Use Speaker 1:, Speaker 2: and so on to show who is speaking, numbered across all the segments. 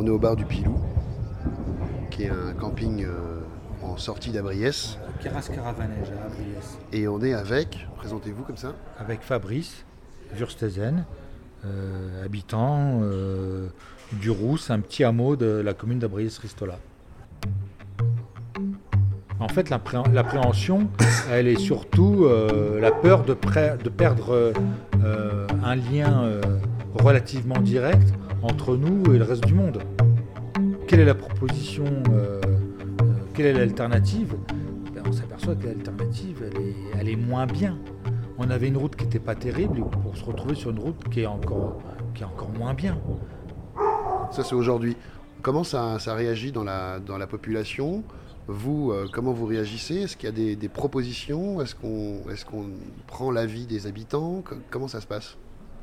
Speaker 1: on est au bar du Pilou, qui est un camping en sortie d'Abriès.
Speaker 2: Keras Caravanège à Abriès.
Speaker 1: Et on est avec, présentez-vous comme ça.
Speaker 2: Avec Fabrice Wurstezen, habitant du Rousse, un petit hameau de la commune d'Abriès-Ristola. En fait, l'appréhension, elle est surtout la peur de perdre un lien relativement direct entre nous et le reste du monde. Quelle est la proposition, quelle est l'alternative ? On s'aperçoit que l'alternative, elle est moins bien. On avait une route qui n'était pas terrible pour se retrouver sur une route qui est encore moins bien.
Speaker 1: Ça, c'est aujourd'hui. Comment ça réagit dans la population ? Vous, comment vous réagissez ? Est-ce qu'il y a des propositions ? Est-ce qu'on prend l'avis des habitants ? Comment ça se passe ?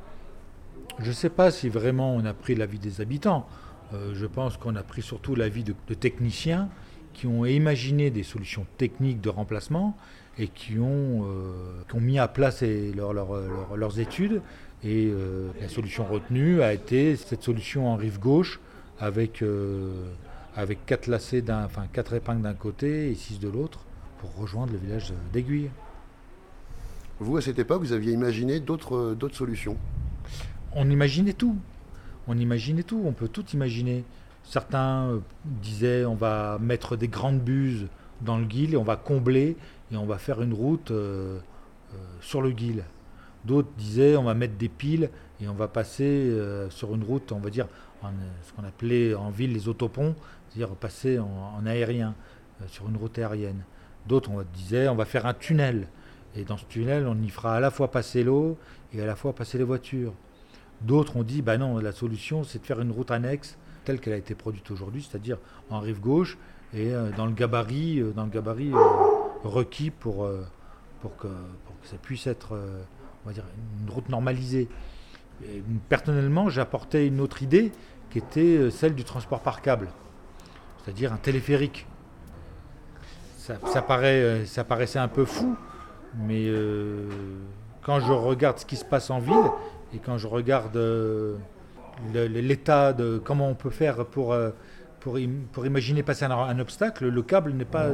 Speaker 2: Je ne sais pas si vraiment on a pris l'avis des habitants. Je pense qu'on a pris surtout l'avis de techniciens qui ont imaginé des solutions techniques de remplacement et qui ont mis à plat leurs études. Et la solution retenue a été cette solution en rive gauche avec 4 épingles d'un côté et 6 de l'autre pour rejoindre le village d'Aiguille.
Speaker 1: Vous, à cette époque, vous aviez imaginé d'autres solutions ?
Speaker 2: On imaginait tout. On peut tout imaginer. Certains disaient on va mettre des grandes buses dans le Guil et on va combler et on va faire une route sur le Guil. D'autres disaient on va mettre des piles et on va passer sur une route, on va dire, ce qu'on appelait en ville les autoponts, c'est-à-dire passer en aérien, sur une route aérienne. D'autres disaient on va faire un tunnel et dans ce tunnel on y fera à la fois passer l'eau et à la fois passer les voitures. D'autres ont dit non, la solution c'est de faire une route annexe telle qu'elle a été produite aujourd'hui, c'est-à-dire en rive gauche et dans le gabarit requis pour que ça puisse être on va dire une route normalisée. Et personnellement, j'ai apporté une autre idée qui était celle du transport par câble, c'est-à-dire un téléphérique. Ça paraissait un peu fou, mais quand je regarde ce qui se passe en ville et quand je regarde l'état de comment on peut faire pour imaginer passer un obstacle, le câble n'est pas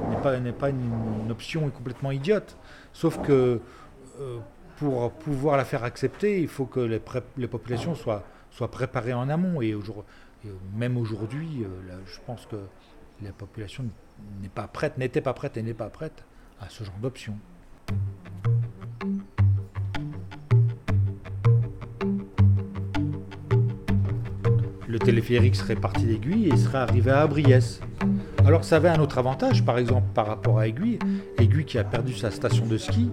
Speaker 2: une option complètement idiote. Sauf que pour pouvoir la faire accepter, il faut que les populations soient préparées en amont. Et même aujourd'hui, je pense que la population n'était pas prête et n'est pas prête à ce genre d'option. Le téléphérique serait parti d'Aiguille et serait arrivé à Abriès. Alors ça avait un autre avantage, par exemple, par rapport à Aiguille qui a perdu sa station de ski,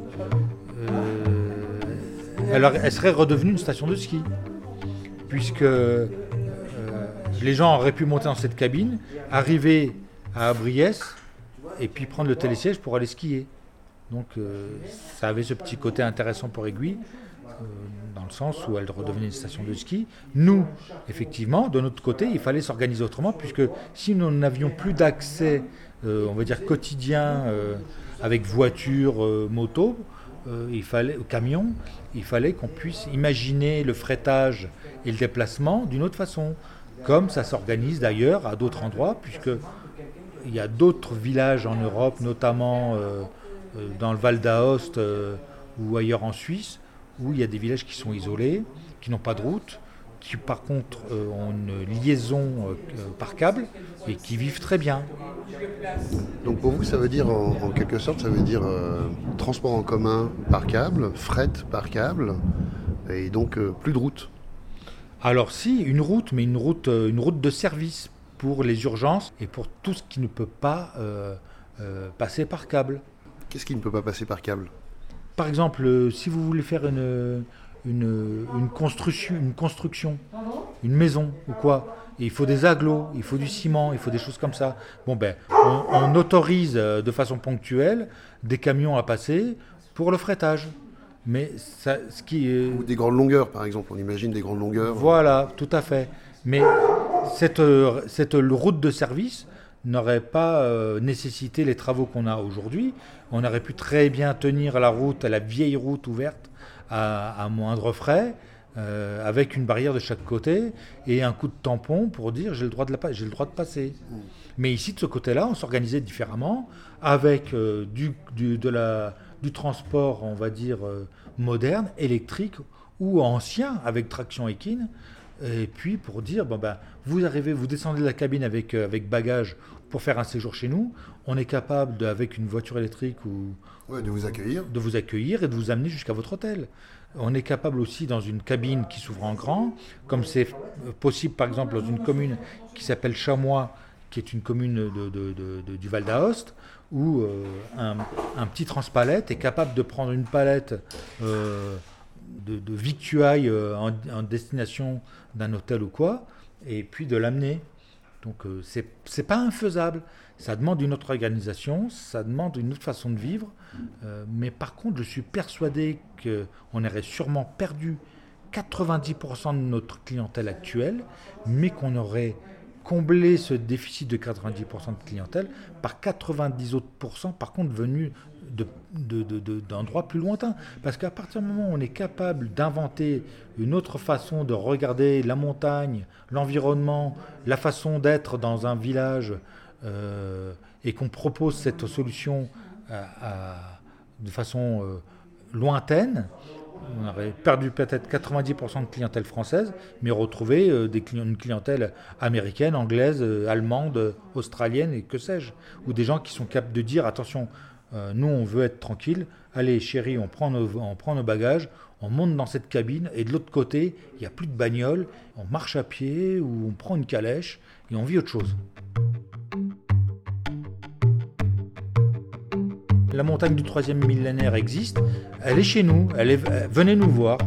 Speaker 2: alors elle serait redevenue une station de ski, puisque les gens auraient pu monter dans cette cabine, arriver à Abriès et puis prendre le télésiège pour aller skier. Donc ça avait ce petit côté intéressant pour Aiguille, dans le sens où elle redevenait une station de ski. Nous, effectivement, de notre côté, il fallait s'organiser autrement, puisque si nous n'avions plus d'accès, on va dire quotidien, avec voiture, moto, camion, il fallait qu'on puisse imaginer le frettage et le déplacement d'une autre façon, comme ça s'organise d'ailleurs à d'autres endroits, puisqu'il y a d'autres villages en Europe, notamment dans le Val d'Aoste ou ailleurs en Suisse, où il y a des villages qui sont isolés, qui n'ont pas de route, qui par contre ont une liaison par câble et qui vivent très bien.
Speaker 1: Donc pour vous, ça veut dire, en quelque sorte, ça veut dire transport en commun par câble, fret par câble, et donc plus de route.
Speaker 2: Alors si, une route, mais une route de service pour les urgences et pour tout ce qui ne peut pas passer par câble.
Speaker 1: Qu'est-ce qui ne peut pas passer par câble ?
Speaker 2: Par exemple, si vous voulez faire une construction, une maison ou quoi, et il faut des agglos, il faut du ciment, il faut des choses comme ça. On autorise de façon ponctuelle des camions à passer pour le frettage. Mais
Speaker 1: ou des grandes longueurs, par exemple. On imagine des grandes longueurs.
Speaker 2: Voilà, tout à fait. Mais cette route de service n'aurait pas nécessité les travaux qu'on a aujourd'hui. On aurait pu très bien tenir la vieille route ouverte à moindre frais, avec une barrière de chaque côté et un coup de tampon pour dire j'ai le droit de passer. Mais ici, de ce côté-là, on s'organisait différemment avec du transport, on va dire, moderne, électrique ou ancien, avec traction équine. Et puis pour dire, vous arrivez, vous descendez de la cabine avec bagages pour faire un séjour chez nous, on est capable, avec une voiture électrique
Speaker 1: de vous accueillir
Speaker 2: et de vous amener jusqu'à votre hôtel. On est capable aussi dans une cabine qui s'ouvre en grand, comme c'est possible par exemple dans une commune qui s'appelle Chamois, qui est une commune du Val d'Aoste, où un petit transpalette est capable de prendre une palette de victuailles en destination d'un hôtel ou quoi, et puis de l'amener. Donc c'est pas infaisable. Ça demande une autre organisation, ça demande une autre façon de vivre. Mais par contre, je suis persuadé qu'on aurait sûrement perdu 90% de notre clientèle actuelle, mais qu'on aurait comblé ce déficit de 90% de clientèle par 90 autres pourcents, par contre, venus d'endroits plus lointains. Parce qu'à partir du moment où on est capable d'inventer une autre façon de regarder la montagne, l'environnement, la façon d'être dans un village, et qu'on propose cette solution de façon lointaine, on aurait perdu peut-être 90% de clientèle française, mais retrouvé une clientèle américaine, anglaise, allemande, australienne et que sais-je. Ou des gens qui sont capables de dire, attention, nous on veut être tranquille, allez chérie, on prend nos bagages, on monte dans cette cabine et de l'autre côté, il n'y a plus de bagnole, on marche à pied ou on prend une calèche et on vit autre chose. La montagne du 3e millénaire existe, elle est chez nous, venez nous voir.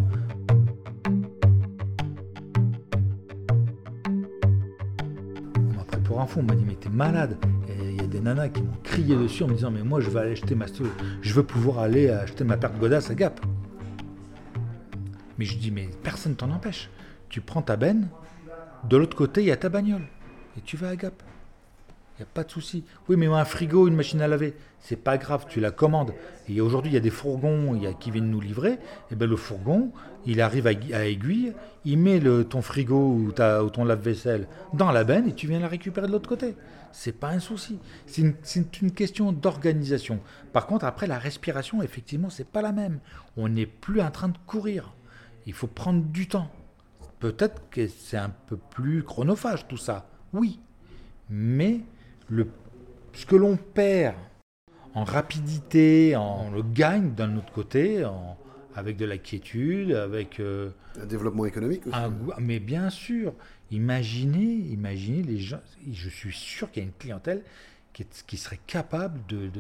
Speaker 2: On m'a pris pour un fou, on m'a dit mais t'es malade. Et il y a des nanas qui m'ont crié dessus en me disant mais moi je veux pouvoir aller acheter ma paire de godasses à Gap. Mais je dis mais personne t'en empêche. Tu prends ta benne, de l'autre côté il y a ta bagnole et tu vas à Gap. Il n'y a pas de souci. Oui, mais un frigo, une machine à laver, c'est pas grave, tu la commandes. Et aujourd'hui, il y a des fourgons qui viennent nous livrer. Et ben le fourgon, il arrive à Aiguille, il met ton frigo ou ton lave-vaisselle dans la benne et tu viens la récupérer de l'autre côté. C'est pas un souci. C'est une question d'organisation. Par contre, après, la respiration, effectivement, c'est pas la même. On n'est plus en train de courir. Il faut prendre du temps. Peut-être que c'est un peu plus chronophage tout ça. Oui. Mais ce que l'on perd en rapidité, on le gagne d'un autre côté, avec de la quiétude, avec
Speaker 1: un développement économique aussi.
Speaker 2: Mais bien sûr, imaginez les gens. Je suis sûr qu'il y a une clientèle qui serait capable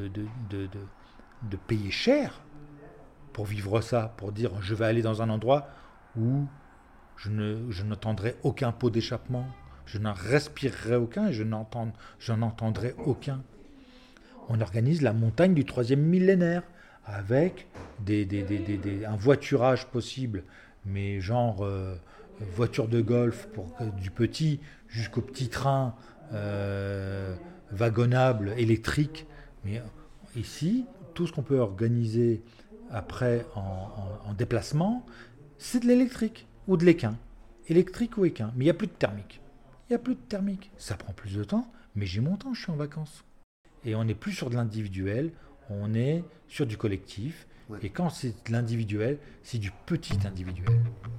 Speaker 2: de payer cher pour vivre ça, pour dire je vais aller dans un endroit où je n'entendrai aucun pot d'échappement. Je n'en respirerai aucun et je n'en entendrai aucun. On organise la montagne du 3e millénaire avec un voiturage possible, mais genre voiture de golf du petit jusqu'au petit train wagonnable électrique. Mais ici, tout ce qu'on peut organiser après en déplacement, c'est de l'électrique ou de l'équin. Électrique ou équin, mais il n'y a plus de thermique. Il n'y a plus de thermique. Ça prend plus de temps, mais j'ai mon temps, je suis en vacances. Et on n'est plus sur de l'individuel, on est sur du collectif. Ouais. Et quand c'est de l'individuel, c'est du petit individuel.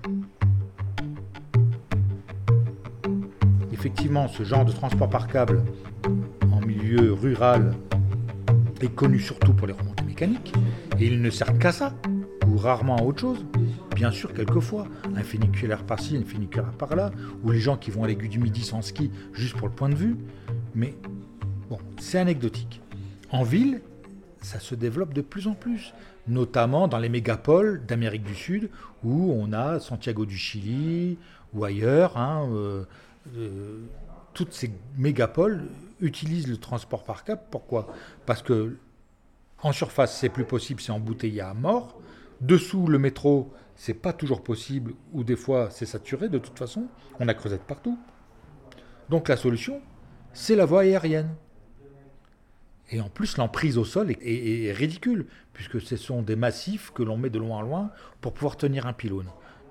Speaker 2: Effectivement, ce genre de transport par câble en milieu rural est connu surtout pour les remontées mécaniques. Et il ne sert qu'à ça, ou rarement à autre chose. Bien sûr, quelquefois, un funiculaire par-ci, un funiculaire par-là, ou les gens qui vont à l'Aiguille du Midi sans ski, juste pour le point de vue. Mais bon, c'est anecdotique. En ville, ça se développe de plus en plus, notamment dans les mégapoles d'Amérique du Sud, où on a Santiago du Chili, ou ailleurs. Toutes ces mégapoles utilisent le transport par câble. Pourquoi ? Parce que en surface, c'est plus possible, c'est embouteillé à mort. Dessous, le métro, c'est pas toujours possible, ou des fois, c'est saturé de toute façon. On a creusette partout. Donc la solution, c'est la voie aérienne. Et en plus, l'emprise au sol est ridicule, puisque ce sont des massifs que l'on met de loin en loin pour pouvoir tenir un pylône.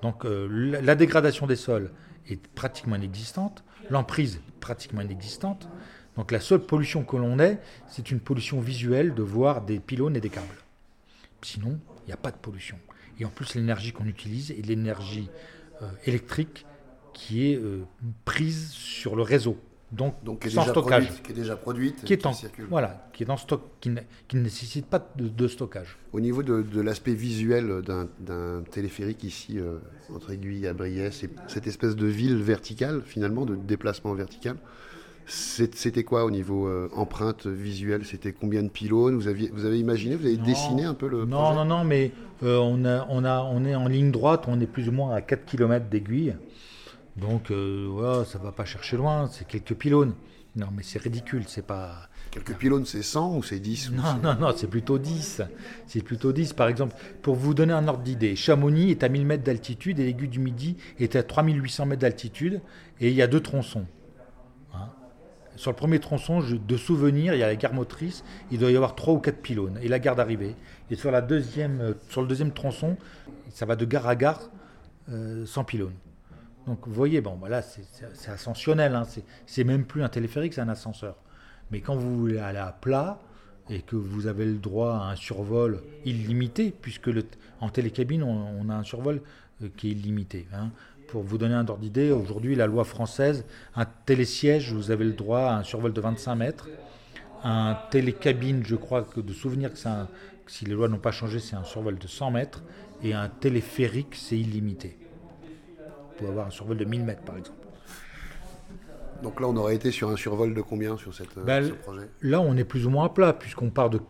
Speaker 2: Donc la dégradation des sols est pratiquement inexistante, l'emprise pratiquement inexistante. Donc la seule pollution que l'on ait, c'est une pollution visuelle de voir des pylônes et des câbles. Sinon, il n'y a pas de pollution. Et en plus, l'énergie qu'on utilise est l'énergie électrique qui est prise sur le réseau. Donc
Speaker 1: qui est
Speaker 2: sans
Speaker 1: déjà
Speaker 2: stockage.
Speaker 1: Qui est déjà produite,
Speaker 2: qui
Speaker 1: circule.
Speaker 2: Voilà, qui est dans stock, qui ne nécessite pas de stockage.
Speaker 1: Au niveau de l'aspect visuel d'un téléphérique ici, entre Aiguilles à Briey, c'est cette espèce de ville verticale, finalement, de déplacement vertical. C'était quoi au niveau empreinte visuelle? C'était combien de pylônes? Vous avez imaginé, vous avez dessiné un peu le projet?
Speaker 2: Non, mais on est en ligne droite, on est plus ou moins à 4 km d'aiguille. Donc voilà, ça ne va pas chercher loin, c'est quelques pylônes. Non, mais c'est ridicule, c'est pas...
Speaker 1: Quelques pylônes, c'est 100 ou c'est 10
Speaker 2: Non, c'est plutôt 10. C'est plutôt 10. Par exemple, pour vous donner un ordre d'idée, Chamonix est à 1000 mètres d'altitude et l'Aiguille du Midi est à 3800 mètres d'altitude et il y a 2 tronçons. Sur le premier tronçon, de souvenir, il y a la gare motrice, il doit y avoir 3 ou 4 pylônes et la gare d'arrivée. Et sur le deuxième tronçon, ça va de gare à gare sans pylône. Donc vous voyez, bon, voilà, c'est ascensionnel, hein, c'est même plus un téléphérique, c'est un ascenseur. Mais quand vous voulez aller à plat et que vous avez le droit à un survol illimité, puisque en télécabine, on a un survol qui est illimité. Hein. Pour vous donner un ordre d'idée, aujourd'hui, la loi française, un télésiège, vous avez le droit à un survol de 25 mètres. Un télécabine, je crois que de souvenir que si les lois n'ont pas changé, c'est un survol de 100 mètres. Et un téléphérique, c'est illimité. Vous pouvez avoir un survol de 1000 mètres, par exemple.
Speaker 1: Donc là, on aurait été sur un survol de combien sur ce projet?
Speaker 2: Là, on est plus ou moins à plat, puisqu'on part de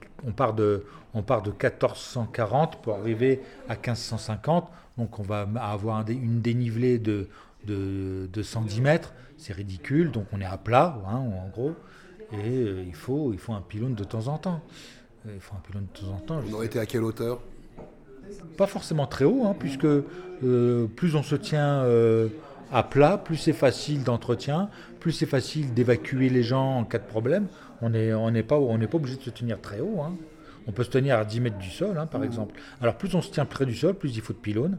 Speaker 2: 1440 pour arriver à 1550. Donc on va avoir une dénivelée de 110 mètres. C'est ridicule, donc on est à plat, hein, en gros. Et il faut un pylône de temps en temps.
Speaker 1: On aurait été à quelle hauteur?
Speaker 2: Pas forcément très haut, hein, puisque plus on se tient à plat, plus c'est facile d'entretien, plus c'est facile d'évacuer les gens en cas de problème. On n'est pas obligé de se tenir très haut. Hein. On peut se tenir à 10 mètres du sol, hein, par exemple. Alors plus on se tient près du sol, plus il faut de pylônes.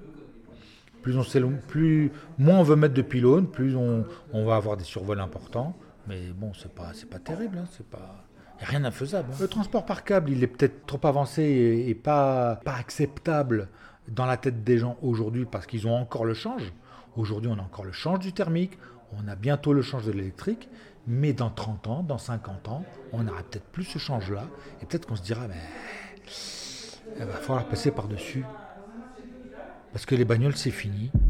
Speaker 2: Moins on veut mettre de pylônes, plus on va avoir des survols importants. Mais bon, c'est pas terrible, hein, y a rien d'infaisable. Hein. Le transport par câble, il est peut-être trop avancé et pas acceptable dans la tête des gens aujourd'hui parce qu'ils ont encore le change. Aujourd'hui, on a encore le change du thermique, on a bientôt le change de l'électrique, mais dans 30 ans, dans 50 ans, on n'aura peut-être plus ce change-là, et peut-être qu'on se dira, mais il va falloir passer par-dessus. Parce que les bagnoles, c'est fini.